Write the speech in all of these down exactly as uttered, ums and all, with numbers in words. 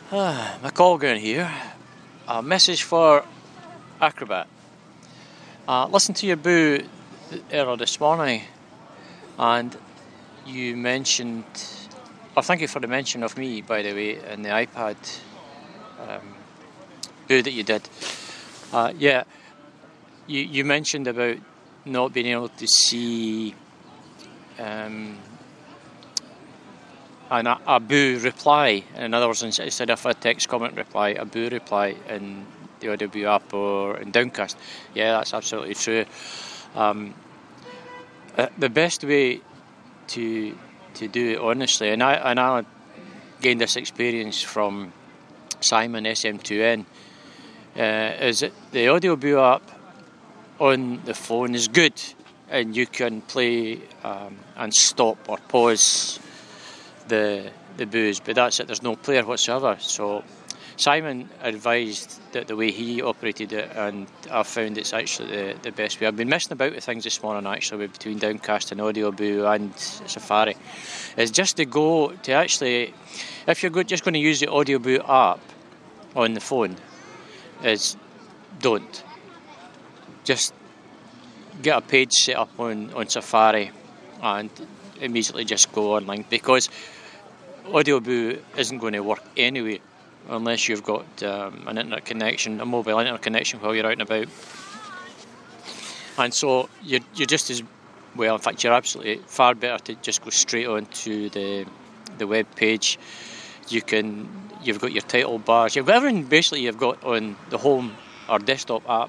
Ah, McColgan here. A message for Acrobat. Uh, listen to your boo earlier this morning, and you mentioned. Oh, thank you for the mention of me, by the way, in the iPad um, boo that you did. Uh, yeah, you you mentioned about not being able to see um, an, a boo reply. In other words, instead of a text comment reply, a boo reply in the Audio Boo app or in Downcast. Yeah, that's absolutely true. Um, uh, the best way to to do it, honestly, and I and I gained this experience from Simon S M two N, uh, is that the Audio Boo app on the phone is good, and you can play um, and stop or pause the the boos, but that's it. There's no player whatsoever. So Simon advised that the way he operated it, and I found it's actually the, the best way. I've been messing about with things this morning, actually, between Downcast and Audio Boo and Safari. Is just to go to actually, if you're just going to use the Audio Boo app on the phone, is don't. Just get a page set up on, on Safari and immediately just go online, because Audio Boo isn't going to work anyway unless you've got um, an internet connection, a mobile internet connection while you're out and about. And so you're, you're just as well, in fact you're absolutely far better to just go straight on to the the web page. You can, you've got your title bars, you've got everything basically you've got on the home or desktop app,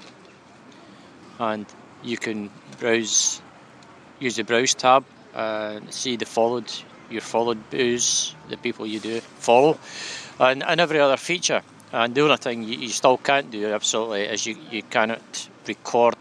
and you can browse, use the browse tab and see the followed, your followed boos, the people you do follow, and, and every other feature. And the only thing you, you still can't do, absolutely, is you, you cannot record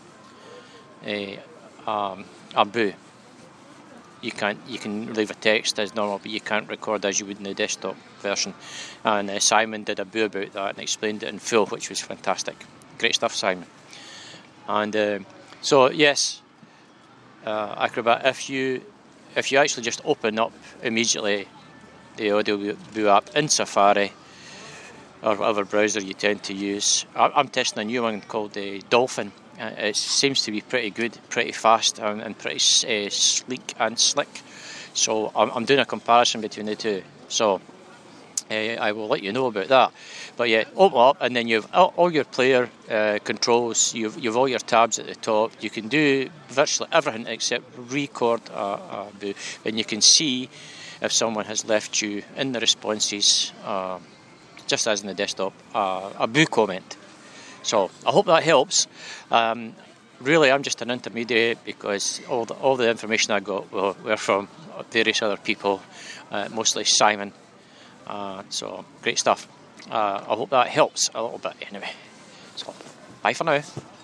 a um, a boo. You can't. You can leave a text as normal, but you can't record as you would in the desktop version. And uh, Simon did a boo about that and explained it in full, which was fantastic. Great stuff, Simon. And uh, so yes, uh, Acrobat, if you if you actually just open up immediately the Audio Boo app in Safari or whatever browser you tend to use, I'm testing a new one called the Dolphin. Uh, it seems to be pretty good, pretty fast, and, and pretty uh, sleek and slick. So I'm, I'm doing a comparison between the two. So uh, I will let you know about that. But yeah, open up, and then you've all, all your player uh, controls. You've you've all your tabs at the top. You can do virtually everything except record a, a boo, and you can see if someone has left you in the responses, uh, just as in the desktop, uh, a boo comment. So I hope that helps. Um, really, I'm just an intermediary, because all the, all the information I got were, were from various other people, uh, mostly Simon. Uh, so great stuff. Uh, I hope that helps a little bit anyway. So bye for now.